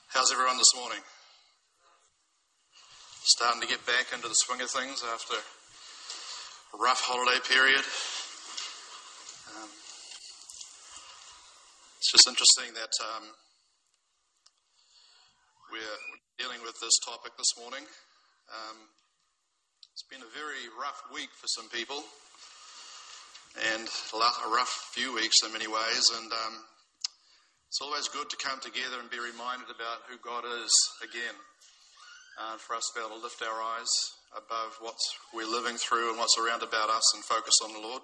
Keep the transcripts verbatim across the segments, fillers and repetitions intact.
How's everyone this morning? Starting to get back into the swing of things after a rough holiday period. Um, it's just interesting that um, we're dealing with this topic this morning. Um, it's been a very rough week for some people, and a rough few weeks in many ways, and um, it's always good to come together and be reminded about who God is again, uh, for us to be able to lift our eyes above what we're living through and what's around about us and focus on the Lord.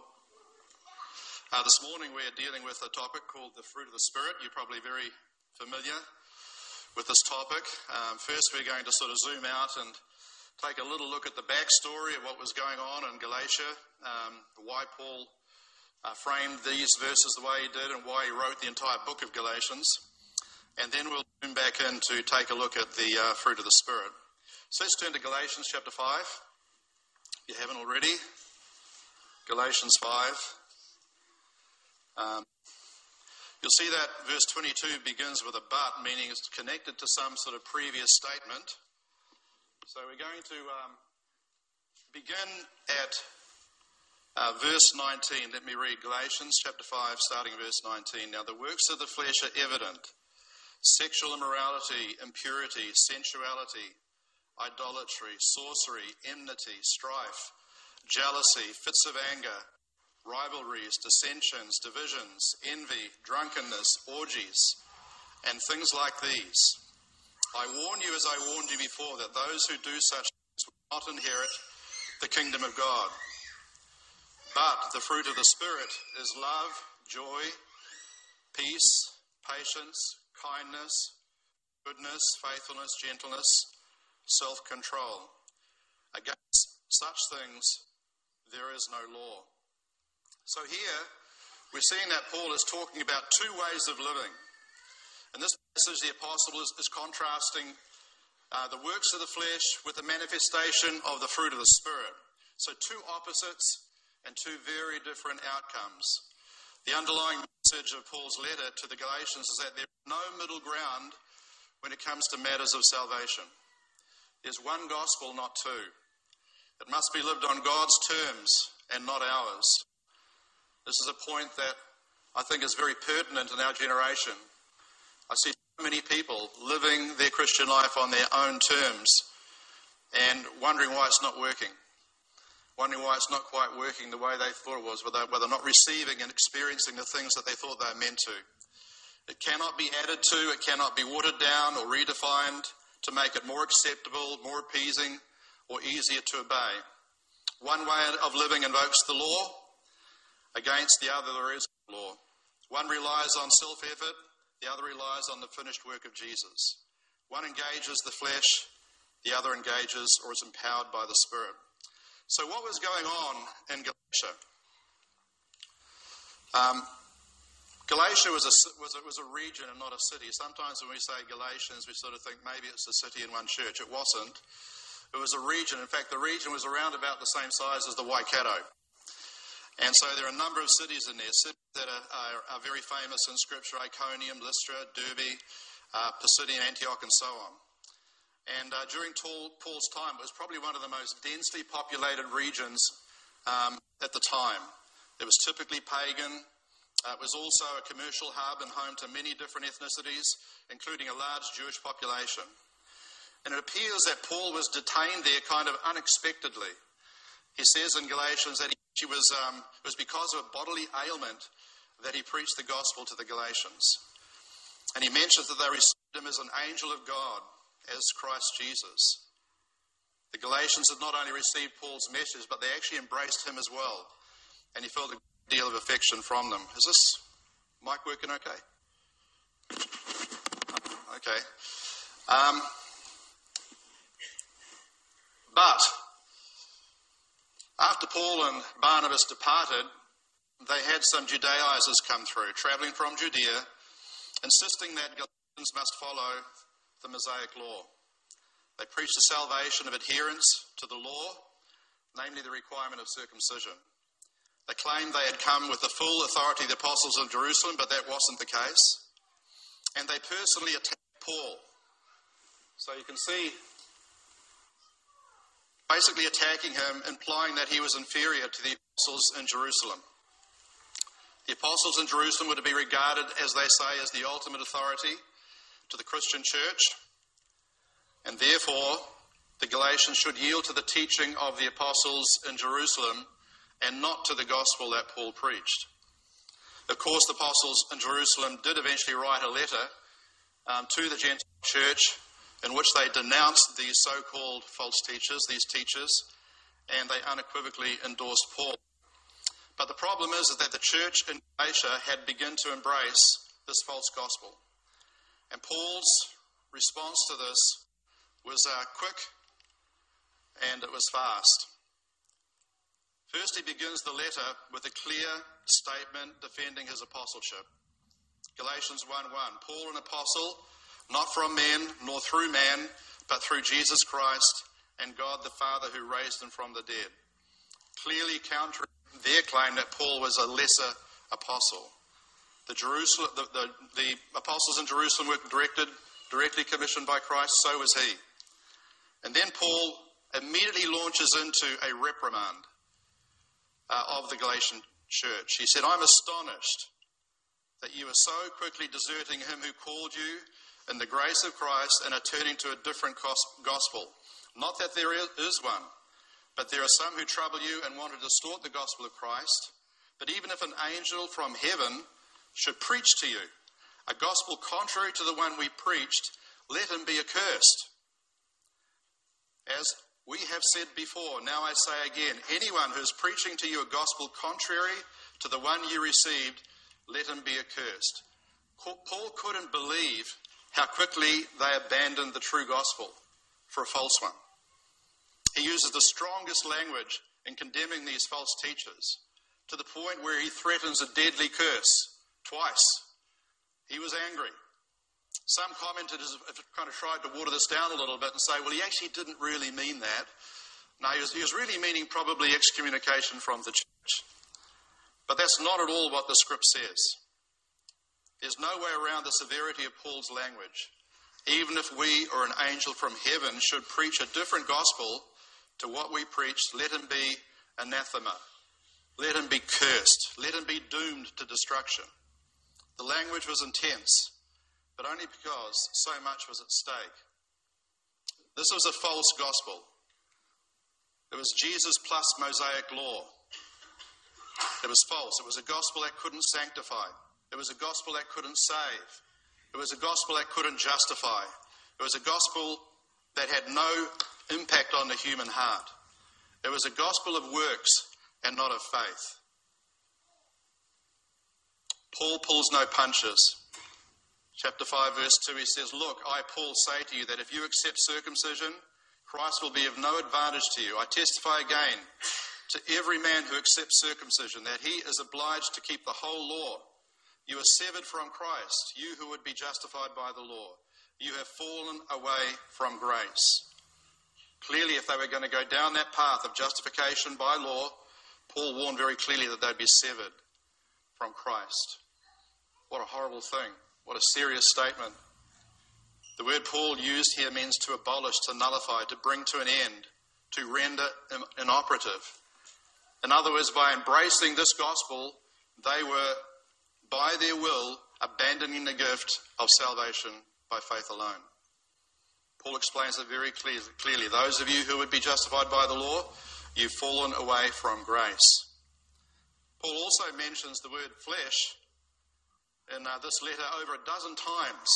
Uh, this morning we're dealing with a topic called the fruit of the Spirit. You're probably very familiar with this topic. Um, first we're going to sort of zoom out and take a little look at the backstory of what was going on in Galatia, um, why Paul Uh, framed these verses the way he did and why he wrote the entire book of Galatians. And then we'll zoom back in to take a look at the uh, fruit of the Spirit. So let's turn to Galatians chapter five. If you haven't already, Galatians five. Um, you'll see that verse twenty-two begins with a but, meaning it's connected to some sort of previous statement. So we're going to um, begin at Uh, verse nineteen, let me read Galatians chapter five, starting verse nineteen. Now the works of the flesh are evident: sexual immorality, impurity, sensuality, idolatry, sorcery, enmity, strife, jealousy, fits of anger, rivalries, dissensions, divisions, envy, drunkenness, orgies, and things like these. I warn you, as I warned you before, that those who do such things will not inherit the kingdom of God. But the fruit of the Spirit is love, joy, peace, patience, kindness, goodness, faithfulness, gentleness, self-control. Against such things there is no law. So here we're seeing that Paul is talking about two ways of living. In this passage, the apostle is, is contrasting uh, the works of the flesh with the manifestation of the fruit of the Spirit. So two opposites and two very different outcomes. The underlying message of Paul's letter to the Galatians is that there is no middle ground when it comes to matters of salvation. There's one gospel, not two. It must be lived on God's terms and not ours. This is a point that I think is very pertinent in our generation. I see so many people living their Christian life on their own terms and wondering why it's not working. Wondering why it's not quite working the way they thought it was, whether they're not receiving and experiencing the things that they thought they were meant to. It cannot be added to, it cannot be watered down or redefined to make it more acceptable, more appeasing, or easier to obey. One way of living invokes the law, against the other there is no law. One relies on self-effort, the other relies on the finished work of Jesus. One engages the flesh, the other engages or is empowered by the Spirit. So what was going on in Galatia? Um, Galatia was a, was, a, was a region and not a city. Sometimes when we say Galatians, we sort of think maybe it's a city in one church. It wasn't. It was a region. In fact, the region was around about the same size as the Waikato. And so there are a number of cities in there, cities that are, are, are very famous in Scripture: Iconium, Lystra, Derbe, uh, Pisidian, Antioch, and so on. And uh, during Paul's time, it was probably one of the most densely populated regions um, at the time. It was typically pagan. Uh, it was also a commercial hub and home to many different ethnicities, including a large Jewish population. And it appears that Paul was detained there kind of unexpectedly. He says in Galatians that he was, um, it was because of a bodily ailment that he preached the gospel to the Galatians. And he mentions that they received him as an angel of God, as Christ Jesus. The Galatians had not only received Paul's message, but they actually embraced him as well. And he felt a great deal of affection from them. Is this mic working okay? Okay. Um, but after Paul and Barnabas departed, they had some Judaizers come through, travelling from Judea, insisting that Galatians must follow the Mosaic law. They preached the salvation of adherence to the law, namely the requirement of circumcision. They claimed they had come with the full authority of the apostles of Jerusalem, but that wasn't the case. And they personally attacked Paul So you can see basically attacking him, implying that he was inferior to the apostles in Jerusalem. The apostles in Jerusalem were to be regarded, as they say, as the ultimate authority to the Christian church, and therefore the Galatians should yield to the teaching of the apostles in Jerusalem and not to the gospel that Paul preached. Of course, the apostles in Jerusalem did eventually write a letter um, to the Gentile church in which they denounced these so-called false teachers, these teachers, and they unequivocally endorsed Paul. But the problem is, is that the church in Galatia had begun to embrace this false gospel. And Paul's response to this was uh, quick and it was fast. First, he begins the letter with a clear statement defending his apostleship. Galatians one one, Paul, an apostle, not from men nor through man, but through Jesus Christ and God the Father who raised him from the dead. Clearly countering their claim that Paul was a lesser apostle. The, Jerusalem, the, the, the apostles in Jerusalem were directed, directly commissioned by Christ, so was he. And then Paul immediately launches into a reprimand uh, of the Galatian church. He said, I'm astonished that you are so quickly deserting him who called you in the grace of Christ and are turning to a different gospel. Not that there is one, but there are some who trouble you and want to distort the gospel of Christ. But even if an angel from heaven should preach to you a gospel contrary to the one we preached, let him be accursed. As we have said before, now I say again, anyone who is preaching to you a gospel contrary to the one you received, let him be accursed. Paul couldn't believe how quickly they abandoned the true gospel for a false one. He uses the strongest language in condemning these false teachers, to the point where he threatens a deadly curse twice. He was angry. Some commentators have kind of tried to water this down a little bit and say, well, he actually didn't really mean that. No, he was, he was really meaning probably excommunication from the church. But that's not at all what the script says. There's no way around the severity of Paul's language. Even if we or an angel from heaven should preach a different gospel to what we preached, let him be anathema. Let him be cursed. Let him be doomed to destruction. The language was intense, but only because so much was at stake. This was a false gospel. It was Jesus plus Mosaic law. It was false. It was a gospel that couldn't sanctify. It was a gospel that couldn't save. It was a gospel that couldn't justify. It was a gospel that had no impact on the human heart. It was a gospel of works and not of faith. Paul pulls no punches. Chapter five, verse two, he says, look, I, Paul, say to you that if you accept circumcision, Christ will be of no advantage to you. I testify again to every man who accepts circumcision that he is obliged to keep the whole law. You are severed from Christ, you who would be justified by the law. You have fallen away from grace. Clearly, if they were going to go down that path of justification by law, Paul warned very clearly that they'd be severed from Christ. What a horrible thing. What a serious statement. The word Paul used here means to abolish, to nullify, to bring to an end, to render inoperative. In other words, by embracing this gospel, they were, by their will, abandoning the gift of salvation by faith alone. Paul explains it very clearly. Those of you who would be justified by the law, you've fallen away from grace. Paul also mentions the word flesh in uh, this letter over a dozen times.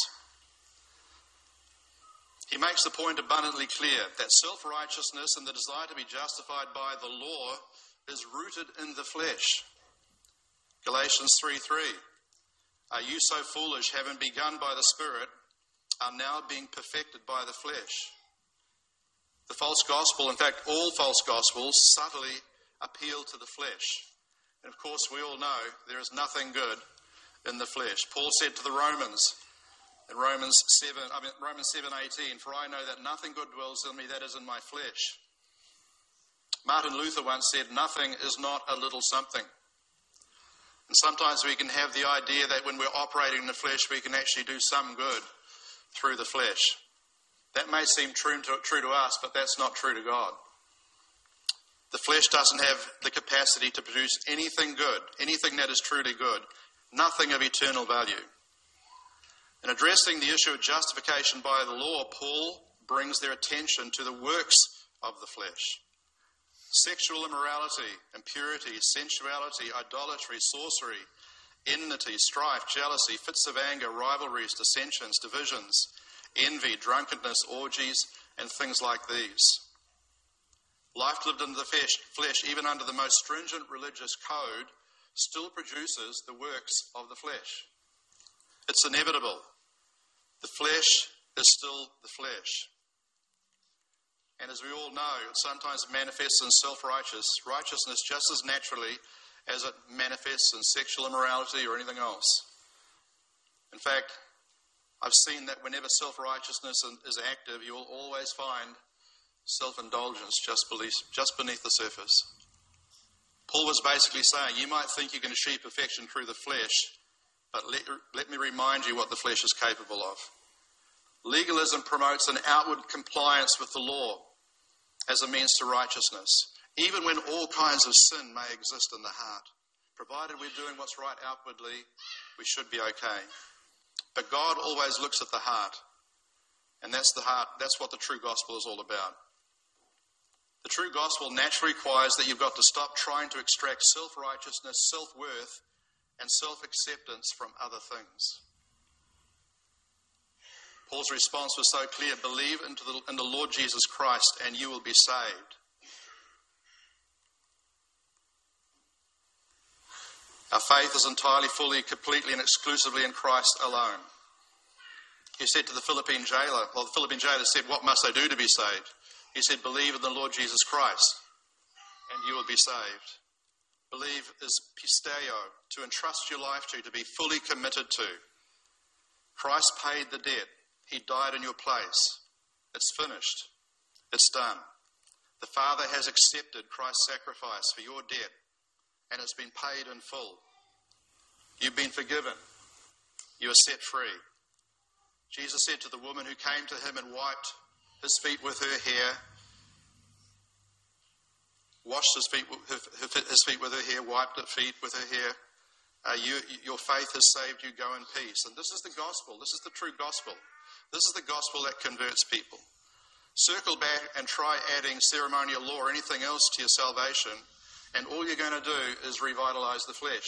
He makes the point abundantly clear that self-righteousness and the desire to be justified by the law is rooted in the flesh. Galatians three three. Are you so foolish, having begun by the Spirit, are now being perfected by the flesh? The false gospel, in fact, all false gospels, subtly appeal to the flesh. And of course, we all know there is nothing good in the flesh. Paul said to the Romans in Romans seven, I mean Romans seven eighteen, for I know that nothing good dwells in me, that is in my flesh. Martin Luther once said, nothing is not a little something. And sometimes we can have the idea that when we're operating in the flesh, we can actually do some good through the flesh. That may seem true to, true to us, but that's not true to God. The flesh doesn't have the capacity to produce anything good, anything that is truly good, nothing of eternal value. In addressing the issue of justification by the law, Paul brings their attention to the works of the flesh. Sexual immorality, impurity, sensuality, idolatry, sorcery, enmity, strife, jealousy, fits of anger, rivalries, dissensions, divisions, envy, drunkenness, orgies, and things like these. Life lived in the flesh, flesh, even under the most stringent religious code, still produces the works of the flesh. It's inevitable. The flesh is still the flesh. And as we all know, it sometimes manifests in self-righteous righteousness just as naturally as it manifests in sexual immorality or anything else. In fact, I've seen that whenever self-righteousness is active, you will always find self-indulgence just beneath, just beneath the surface. Paul was basically saying, you might think you can achieve perfection through the flesh, but let, let me remind you what the flesh is capable of. Legalism promotes an outward compliance with the law as a means to righteousness, even when all kinds of sin may exist in the heart. Provided we're doing what's right outwardly, we should be okay. But God always looks at the heart, and that's the heart. That's what the true gospel is all about. The true gospel naturally requires that you've got to stop trying to extract self-righteousness, self-worth, and self-acceptance from other things. Paul's response was so clear: believe into the, in the Lord Jesus Christ and you will be saved. Our faith is entirely, fully, completely and exclusively in Christ alone. He said to the Philippine jailer, well, the Philippine jailer said, what must I do to be saved? He said, believe in the Lord Jesus Christ and you will be saved. Believe is pisteo, to entrust your life to, to be fully committed to. Christ paid the debt. He died in your place. It's finished. It's done. The Father has accepted Christ's sacrifice for your debt, and it's been paid in full. You've been forgiven. You are set free. Jesus said to the woman who came to him and wiped his feet with her hair, washed his feet, his feet with her hair, wiped his feet with her hair, uh, you, your faith has saved you, go in peace. And this is the gospel. This is the true gospel. This is the gospel that converts people. Circle back and try adding ceremonial law or anything else to your salvation, and all you're going to do is revitalize the flesh.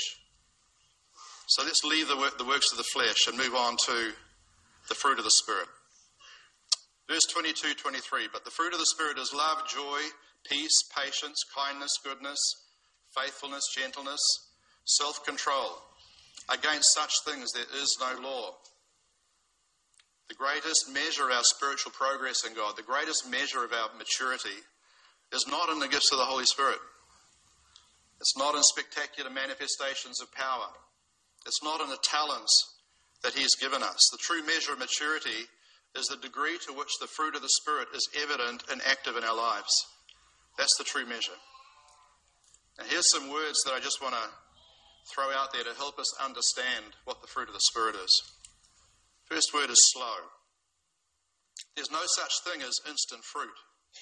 So let's leave the, work, the works of the flesh and move on to the fruit of the Spirit. Verse twenty-two, twenty-three, but the fruit of the Spirit is love, joy, peace, patience, kindness, goodness, faithfulness, gentleness, self-control. Against such things there is no law. The greatest measure of our spiritual progress in God, the greatest measure of our maturity, is not in the gifts of the Holy Spirit. It's not in spectacular manifestations of power. It's not in the talents that He has given us. The true measure of maturity is the degree to which the fruit of the Spirit is evident and active in our lives. That's the true measure. And here's some words that I just want to throw out there to help us understand what the fruit of the Spirit is. First word is slow. There's no such thing as instant fruit.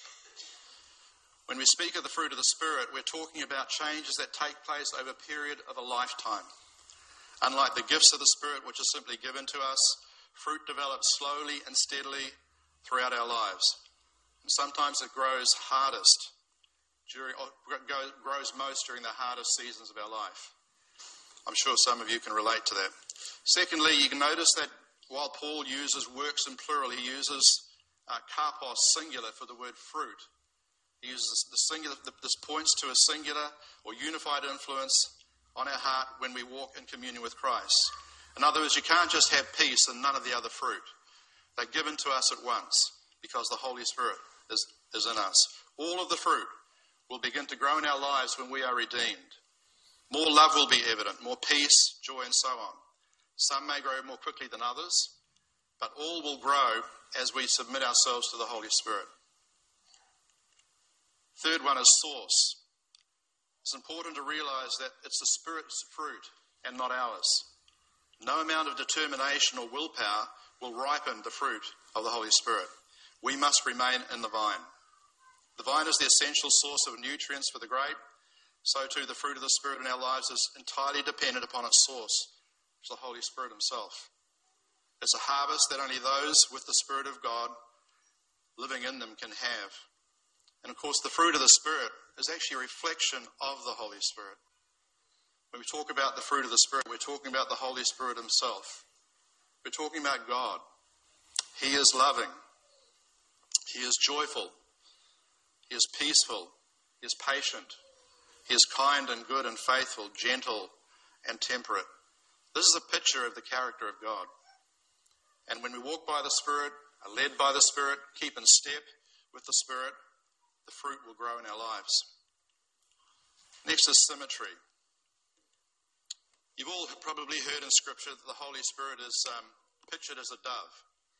When we speak of the fruit of the Spirit, we're talking about changes that take place over a period of a lifetime. Unlike the gifts of the Spirit, which are simply given to us, fruit develops slowly and steadily throughout our lives. And sometimes it grows hardest, during, or grows most during the hardest seasons of our life. I'm sure some of you can relate to that. Secondly, you can notice that while Paul uses works in plural, he uses uh, karpos, singular, for the word fruit. He uses the singular. This points to a singular or unified influence on our heart when we walk in communion with Christ. In other words, you can't just have peace and none of the other fruit. They're given to us at once because the Holy Spirit is, is in us. All of the fruit will begin to grow in our lives when we are redeemed. More love will be evident, more peace, joy, and so on. Some may grow more quickly than others, but all will grow as we submit ourselves to the Holy Spirit. Third one is source. It's important to realize that it's the Spirit's fruit and not ours. No amount of determination or willpower will ripen the fruit of the Holy Spirit. We must remain in the vine. The vine is the essential source of nutrients for the grape. So too the fruit of the Spirit in our lives is entirely dependent upon its source, which is the Holy Spirit himself. It's a harvest that only those with the Spirit of God living in them can have. And of course, the fruit of the Spirit is actually a reflection of the Holy Spirit. When we talk about the fruit of the Spirit, we're talking about the Holy Spirit himself. We're talking about God. He is loving. He is joyful. He is peaceful. He is patient. He is kind and good and faithful, gentle and temperate. This is a picture of the character of God. And when we walk by the Spirit, are led by the Spirit, keep in step with the Spirit, the fruit will grow in our lives. Next is symmetry. You've all probably heard in Scripture that the Holy Spirit is um, pictured as a dove.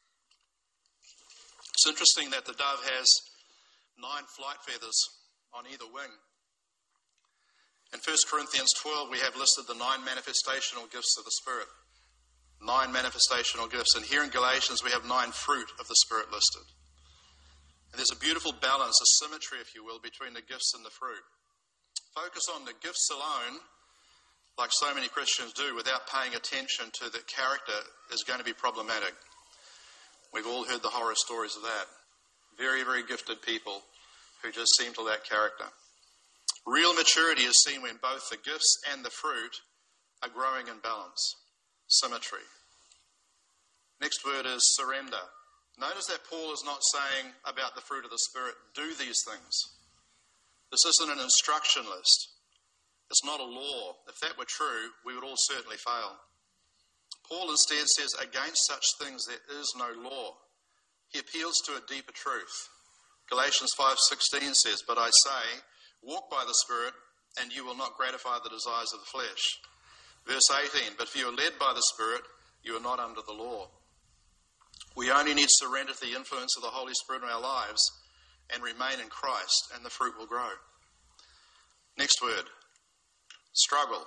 It's interesting that the dove has nine flight feathers on either wing. In First Corinthians twelve, we have listed the nine manifestational gifts of the Spirit. Nine manifestational gifts. And here in Galatians, we have nine fruit of the Spirit listed. And there's a beautiful balance, a symmetry, if you will, between the gifts and the fruit. Focus on the gifts alone, like so many Christians do, without paying attention to the character, is going to be problematic. We've all heard the horror stories of that. Very, very gifted people who just seem to lack character. Real maturity is seen when both the gifts and the fruit are growing in balance. Symmetry. Next word is surrender. Notice that Paul is not saying about the fruit of the Spirit, do these things. This isn't an instruction list. It's not a law. If that were true, we would all certainly fail. Paul instead says, against such things there is no law. He appeals to a deeper truth. Galatians five sixteen says, but I say, walk by the Spirit, and you will not gratify the desires of the flesh. Verse eighteen, but if you are led by the Spirit, you are not under the law. We only need to surrender to the influence of the Holy Spirit in our lives and remain in Christ, and the fruit will grow. Next word, struggle.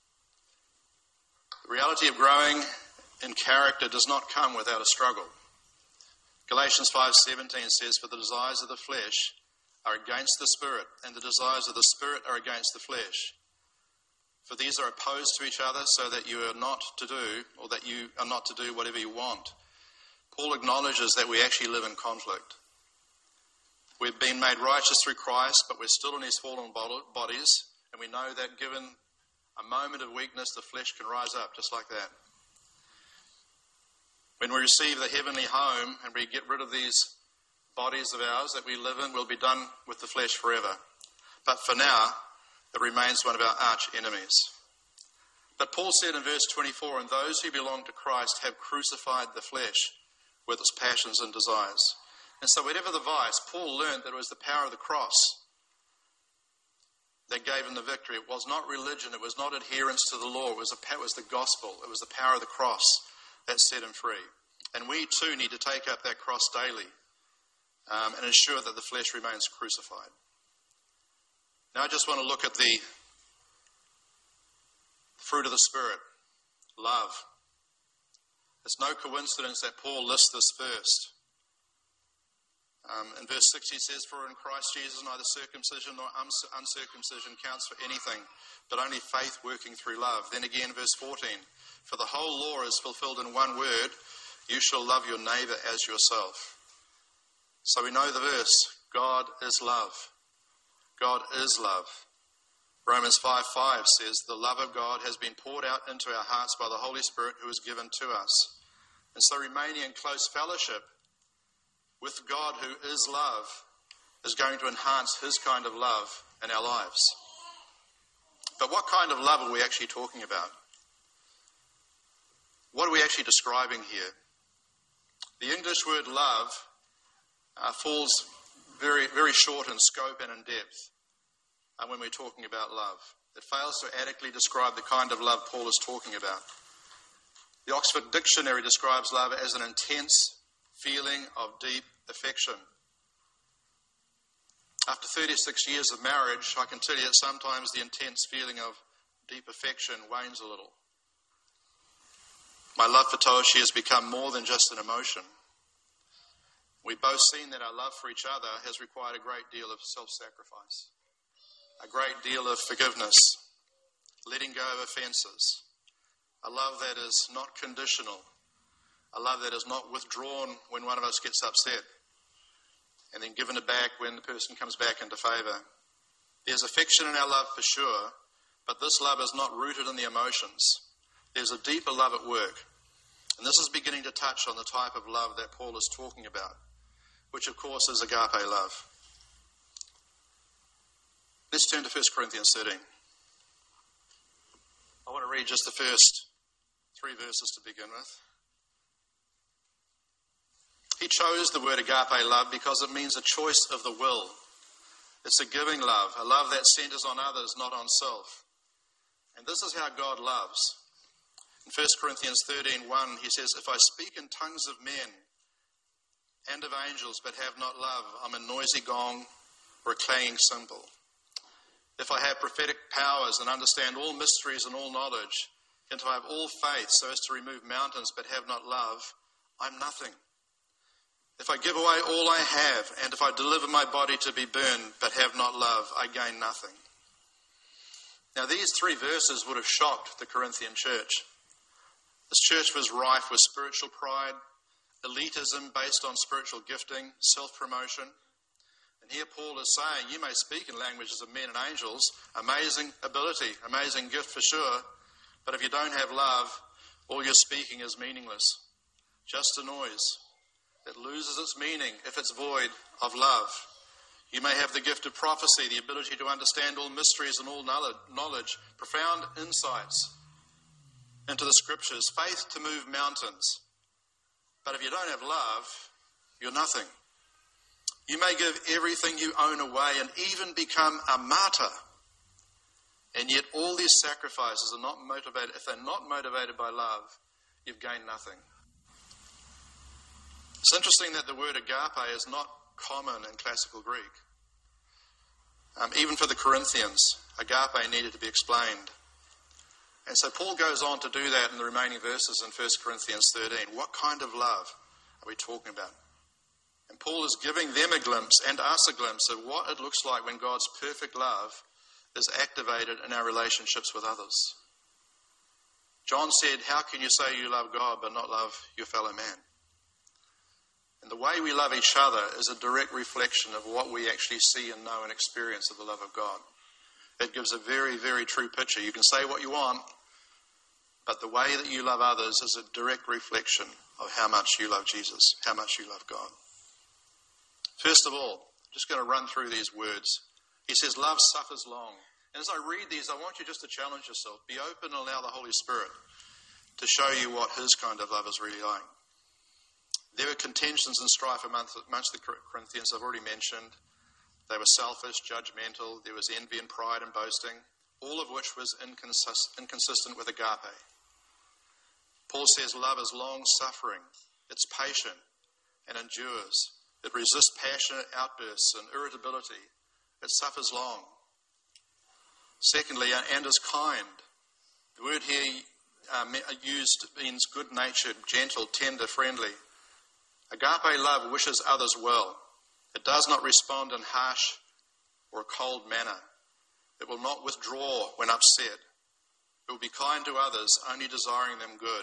The reality of growing in character does not come without a struggle. Galatians five seventeen says, for the desires of the flesh are against the Spirit, and the desires of the Spirit are against the flesh. For these are opposed to each other, so that you are not to do, or that you are not to do whatever you want. Paul acknowledges that we actually live in conflict. We've been made righteous through Christ, but we're still in these fallen bodies, and we know that given a moment of weakness, the flesh can rise up just like that. When we receive the heavenly home and we get rid of these bodies of ours that we live in, we'll be done with the flesh forever. But for now, it remains one of our arch enemies. But Paul said in verse twenty-four, and those who belong to Christ have crucified the flesh with its passions and desires. And so whatever the vice, Paul learned that it was the power of the cross that gave him the victory. It was not religion. It was not adherence to the law. It was, a, it was the gospel. It was the power of the cross that set him free. And we too need to take up that cross daily um, and ensure that the flesh remains crucified. Now I just want to look at the fruit of the Spirit, love. It's no coincidence that Paul lists this first. Um, in verse six he says, for in Christ Jesus neither circumcision nor uncircumcision counts for anything, but only faith working through love. Then again, verse fourteen, for the whole law is fulfilled in one word, you shall love your neighbour as yourself. So we know the verse, God is love. God is love. Romans five five says, the love of God has been poured out into our hearts by the Holy Spirit who is given to us. And so remaining in close fellowship with God who is love is going to enhance his kind of love in our lives. But what kind of love are we actually talking about? What are we actually describing here? The English word love uh, falls very, very short in scope and in depth uh, when we're talking about love. It fails to adequately describe the kind of love Paul is talking about. The Oxford Dictionary describes love as an intense feeling of deep affection. After thirty-six years of marriage, I can tell you that sometimes the intense feeling of deep affection wanes a little. My love for Toshi has become more than just an emotion. We've both seen that our love for each other has required a great deal of self-sacrifice, a great deal of forgiveness, letting go of offences, a love that is not conditional, a love that is not withdrawn when one of us gets upset and then given it back when the person comes back into favour. There's affection in our love for sure, but this love is not rooted in the emotions. There's a deeper love at work. And this is beginning to touch on the type of love that Paul is talking about, which of course is agape love. Let's turn to First Corinthians thirteen. I want to read just the first three verses to begin with. He chose the word agape love because it means a choice of the will. It's a giving love, a love that centers on others, not on self. And this is how God loves. In First Corinthians thirteen one, he says, if I speak in tongues of men and of angels but have not love, I'm a noisy gong or a clanging cymbal. If I have prophetic powers and understand all mysteries and all knowledge, and if I have all faith so as to remove mountains but have not love, I'm nothing. If I give away all I have, and if I deliver my body to be burned but have not love, I gain nothing. Now these three verses would have shocked the Corinthian church. This church was rife with spiritual pride, elitism based on spiritual gifting, self-promotion. And here Paul is saying, you may speak in languages of men and angels, amazing ability, amazing gift for sure, but if you don't have love, all your speaking is meaningless, just a noise. It loses its meaning if it's void of love. You may have the gift of prophecy, the ability to understand all mysteries and all knowledge, profound insights into the scriptures, faith to move mountains. But if you don't have love, you're nothing. You may give everything you own away and even become a martyr. And yet all these sacrifices are not motivated. If they're not motivated by love, you've gained nothing. It's interesting that the word agape is not common in classical Greek. Um, even for the Corinthians, agape needed to be explained. And so Paul goes on to do that in the remaining verses in First Corinthians thirteen. What kind of love are we talking about? And Paul is giving them a glimpse and us a glimpse of what it looks like when God's perfect love is activated in our relationships with others. John said, how can you say you love God but not love your fellow man? And the way we love each other is a direct reflection of what we actually see and know and experience of the love of God. It gives a very, very true picture. You can say what you want, but the way that you love others is a direct reflection of how much you love Jesus, how much you love God. First of all, I'm just going to run through these words. He says, love suffers long. And as I read these, I want you just to challenge yourself. Be open and allow the Holy Spirit to show you what his kind of love is really like. There were contentions and strife amongst the Corinthians, I've already mentioned. They were selfish, judgmental. There was envy and pride and boasting, all of which was inconsist- inconsistent with agape. Paul says love is long-suffering. It's patient and endures. It resists passionate outbursts and irritability. It suffers long. Secondly, and is kind. The word here um, used means good-natured, gentle, tender, friendly. Agape love wishes others well. It does not respond in harsh or a cold manner. It will not withdraw when upset. It will be kind to others, only desiring them good.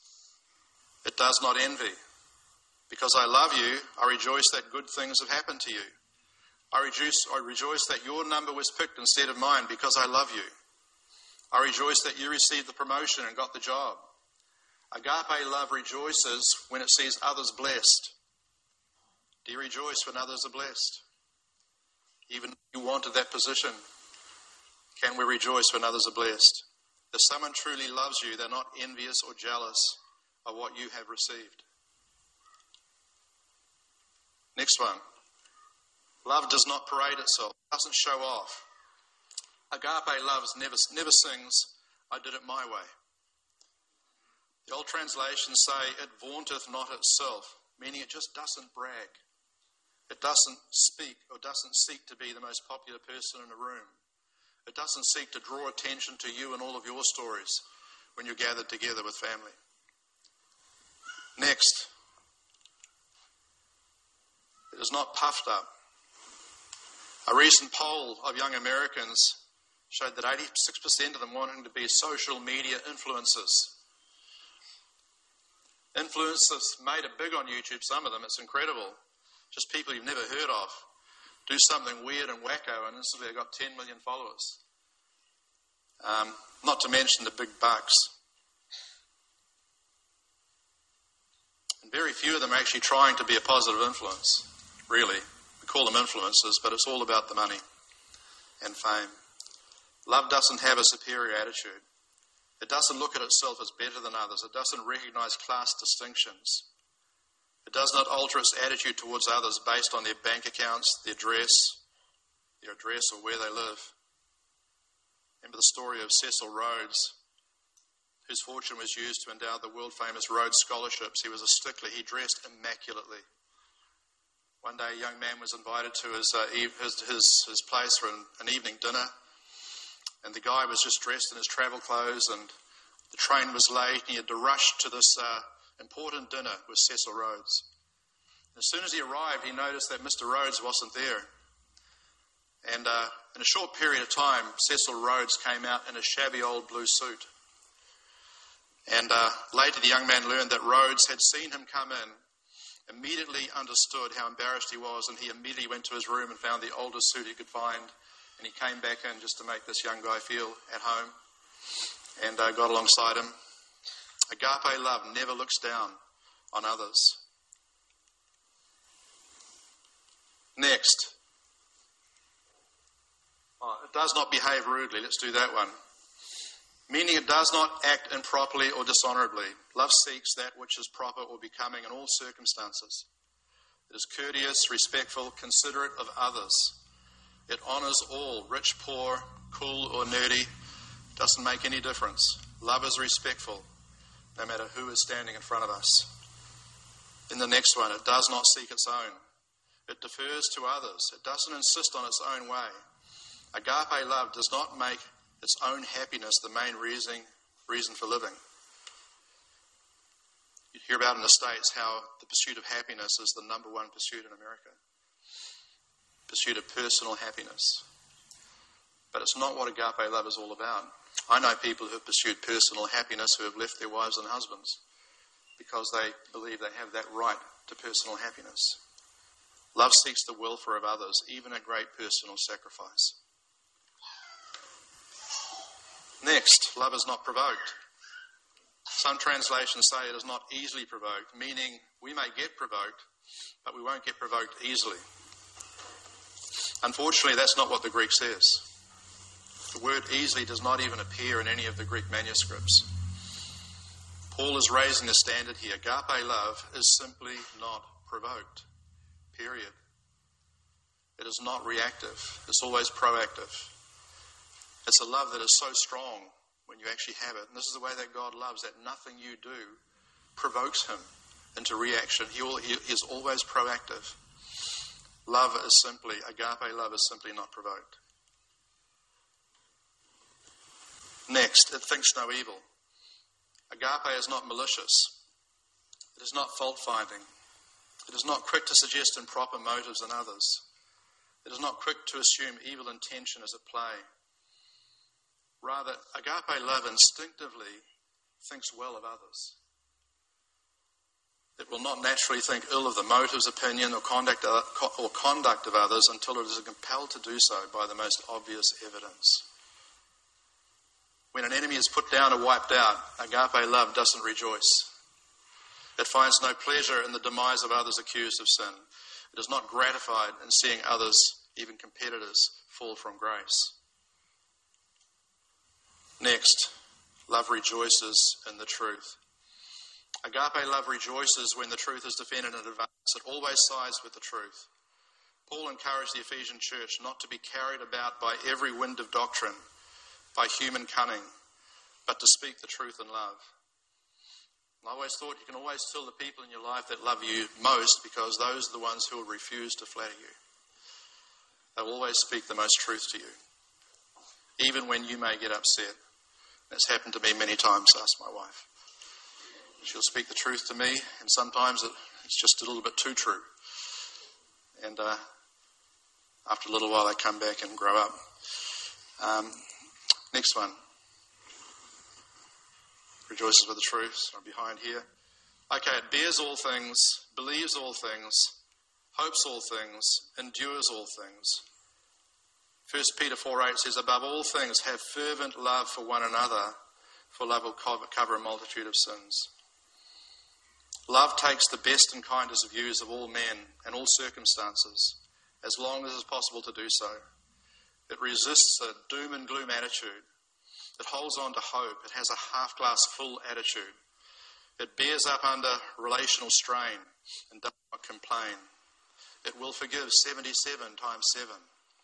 It does not envy. Because I love you, I rejoice that good things have happened to you. I rejoice, I rejoice that your number was picked instead of mine because I love you. I rejoice that you received the promotion and got the job. Agape love rejoices when it sees others blessed. Do you rejoice when others are blessed? Even if you wanted that position, can we rejoice when others are blessed? If someone truly loves you, they're not envious or jealous of what you have received. Next one. Love does not parade itself, doesn't show off. Agape love never, never sings, I did it my way. The old translations say, it vaunteth not itself, meaning it just doesn't brag. It doesn't speak or doesn't seek to be the most popular person in a room. It doesn't seek to draw attention to you and all of your stories when you're gathered together with family. Next, is not puffed up. A recent poll of young Americans showed that eighty-six percent of them wanted to be social media influencers. Influencers made it big on YouTube, some of them, it's incredible. Just people you've never heard of. Do something weird and wacko and instantly they've got ten million followers. Um, not to mention the big bucks. And very few of them are actually trying to be a positive influence, really. We call them influencers, but it's all about the money and fame. Love doesn't have a superior attitude. It doesn't look at itself as better than others. It doesn't recognize class distinctions. It does not alter its attitude towards others based on their bank accounts, their dress, their address, or where they live. Remember the story of Cecil Rhodes, whose fortune was used to endow the world-famous Rhodes Scholarships. He was a stickler. He dressed immaculately. One day a young man was invited to his uh, his, his, his place for an, an evening dinner, and the guy was just dressed in his travel clothes, and the train was late, and he had to rush to this uh, important dinner with Cecil Rhodes. As soon as he arrived, he noticed that Mister Rhodes wasn't there. And uh, in a short period of time, Cecil Rhodes came out in a shabby old blue suit. And uh, later the young man learned that Rhodes had seen him come in, immediately understood how embarrassed he was, and he immediately went to his room and found the oldest suit he could find, and he came back in just to make this young guy feel at home, and uh, got alongside him. Agape love never looks down on others. Next. Oh, it does not behave rudely. Let's do that one. Meaning it does not act improperly or dishonourably. Love seeks that which is proper or becoming in all circumstances. It is courteous, respectful, considerate of others. It honours all, rich, poor, cool or nerdy. Doesn't make any difference. Love is respectful, no matter who is standing in front of us. In the next one, it does not seek its own. It defers to others. It doesn't insist on its own way. Agape love does not make its own happiness the main reason, reason for living. You hear about in the States how the pursuit of happiness is the number one pursuit in America. Pursuit of personal happiness. But it's not what agape love is all about. I know people who have pursued personal happiness who have left their wives and husbands because they believe they have that right to personal happiness. Love seeks the welfare of others, even at great personal sacrifice. Next, love is not provoked. Some translations say it is not easily provoked, meaning we may get provoked, but we won't get provoked easily. Unfortunately, that's not what the Greek says. The word easily does not even appear in any of the Greek manuscripts. Paul is raising the standard here. Agape love is simply not provoked. Period. It is not reactive. It's always proactive. It's a love that is so strong when you actually have it. And this is the way that God loves, that nothing you do provokes him into reaction. He, will, he is always proactive. Love is simply, agape love is simply not provoked. Next, it thinks no evil. Agape is not malicious. It is not fault-finding. It is not quick to suggest improper motives in others. It is not quick to assume evil intention is at play. Rather, agape love instinctively thinks well of others. It will not naturally think ill of the motives, opinion, or conduct, or conduct of others until it is compelled to do so by the most obvious evidence. When an enemy is put down or wiped out, agape love doesn't rejoice. It finds no pleasure in the demise of others accused of sin. It is not gratified in seeing others, even competitors, fall from grace. Next, love rejoices in the truth. Agape love rejoices when the truth is defended in advance. It always sides with the truth. Paul encouraged the Ephesian church not to be carried about by every wind of doctrine, by human cunning, but to speak the truth in love. And I always thought you can always tell the people in your life that love you most because those are the ones who will refuse to flatter you. They will always speak the most truth to you, even when you may get upset. It's happened to me many times, ask my wife. She'll speak the truth to me, and sometimes it's just a little bit too true. and uh, after a little while they come back and grow up. Um, next one. Rejoices with the truth. I'm behind here. Okay, it bears all things, believes all things, hopes all things, endures all things. First Peter four eight says, above all things, have fervent love for one another, for love will cover a multitude of sins. Love takes the best and kindest views of all men and all circumstances, as long as it's possible to do so. It resists a doom and gloom attitude. It holds on to hope. It has a half-glass full attitude. It bears up under relational strain and does not complain. It will forgive seventy-seven times seven.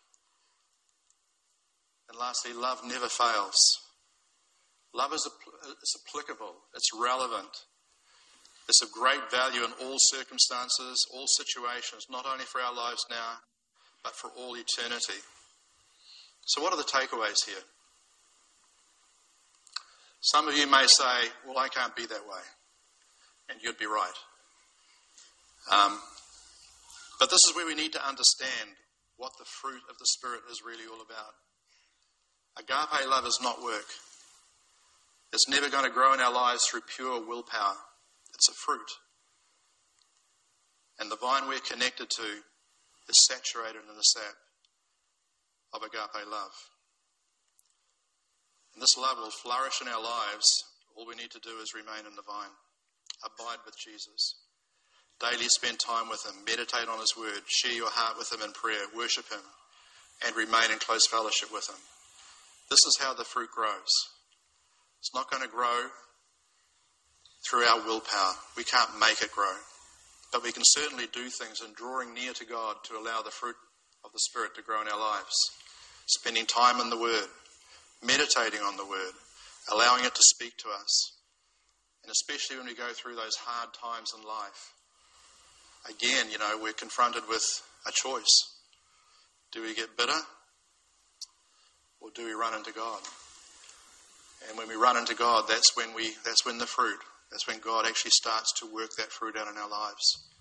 And lastly, love never fails. Love is, is applicable. It's relevant. It's of great value in all circumstances, all situations, not only for our lives now, but for all eternity. So what are the takeaways here? Some of you may say, well, I can't be that way. And you'd be right. Um, but this is where we need to understand what the fruit of the Spirit is really all about. Agape love is not work. It's never going to grow in our lives through pure willpower. It's a fruit. And the vine we're connected to is saturated in the sap of agape love. And this love will flourish in our lives. All we need to do is remain in the vine. Abide with Jesus. Daily spend time with him. Meditate on his word. Share your heart with him in prayer. Worship him. And remain in close fellowship with him. This is how the fruit grows. It's not going to grow through our willpower. We can't make it grow. But we can certainly do things in drawing near to God to allow the fruit of the Spirit to grow in our lives. Spending time in the Word. Meditating on the Word. Allowing it to speak to us. And especially when we go through those hard times in life. Again, you know, we're confronted with a choice. Do we get bitter? Or do we run into God? And when we run into God, that's when we that's when the fruit, that's when God actually starts to work that fruit out in our lives.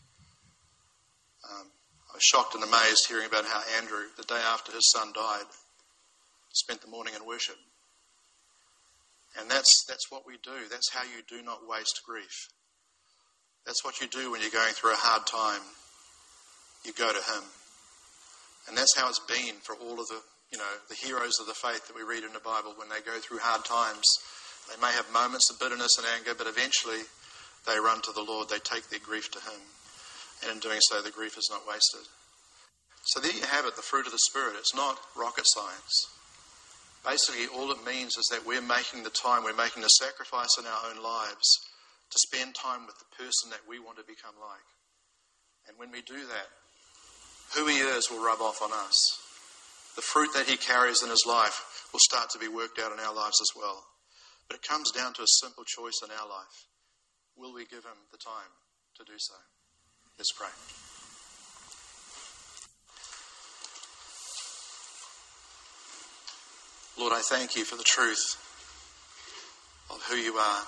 Um, I was shocked and amazed hearing about how Andrew, the day after his son died, spent the morning in worship. And that's that's what we do. That's how you do not waste grief. That's what you do when you're going through a hard time. You go to him. And that's how it's been for all of the, you know, the heroes of the faith that we read in the Bible. When they go through hard times, they may have moments of bitterness and anger, but eventually they run to the Lord. They take their grief to him. And in doing so, the grief is not wasted. So there you have it, the fruit of the Spirit. It's not rocket science. Basically, all it means is that we're making the time, we're making the sacrifice in our own lives to spend time with the person that we want to become like. And when we do that, who he is will rub off on us. The fruit that he carries in his life will start to be worked out in our lives as well. But it comes down to a simple choice in our life. Will we give him the time to do so? Let's pray. Lord, I thank you for the truth of who you are.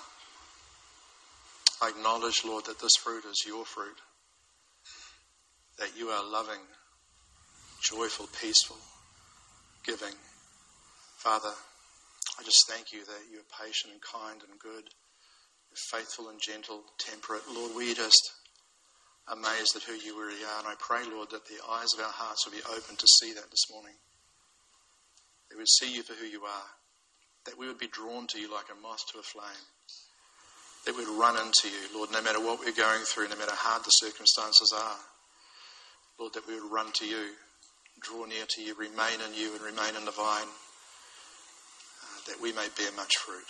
I acknowledge, Lord, that this fruit is your fruit. That you are loving, joyful, peaceful, giving. Father, I just thank you that you are patient and kind and good. You're faithful and gentle, temperate. Lord, we just amazed at who you really are. And I pray, Lord, that the eyes of our hearts will be open to see that this morning. That we would see you for who you are. That we would be drawn to you like a moth to a flame. That we would run into you, Lord, no matter what we're going through, no matter how hard the circumstances are. Lord, that we would run to you, draw near to you, remain in you and remain in the vine, uh, that we may bear much fruit.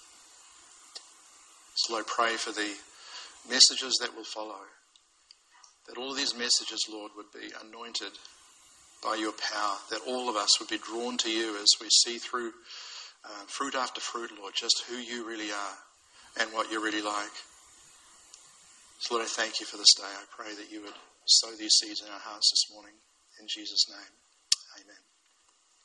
So Lord, I pray for the messages that will follow, that all of these messages, Lord, would be anointed by your power, that all of us would be drawn to you as we see through uh, fruit after fruit, Lord, just who you really are and what you're really like. So Lord, I thank you for this day. I pray that you would sow these seeds in our hearts this morning. In Jesus' name, amen.